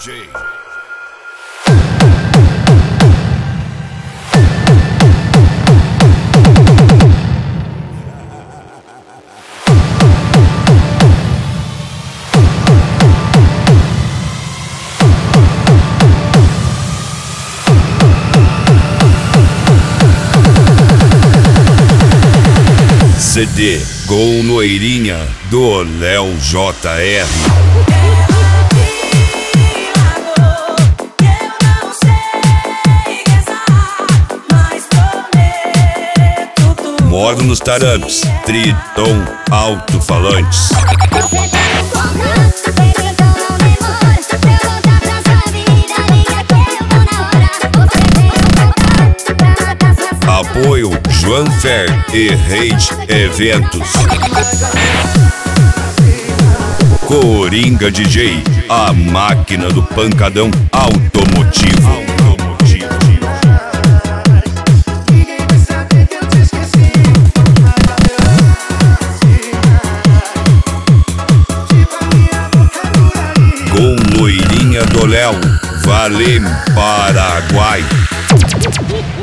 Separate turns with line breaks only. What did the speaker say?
DJ. CD Gol Loirinha do Léo JR. Moro nos Taramps, Triton Alto-Falantes. Apoio Joan Fer e Rage Eventos. Coringa DJ, a máquina do pancadão automotivo. Com Loirinha do Léo, Valem, Paraguai.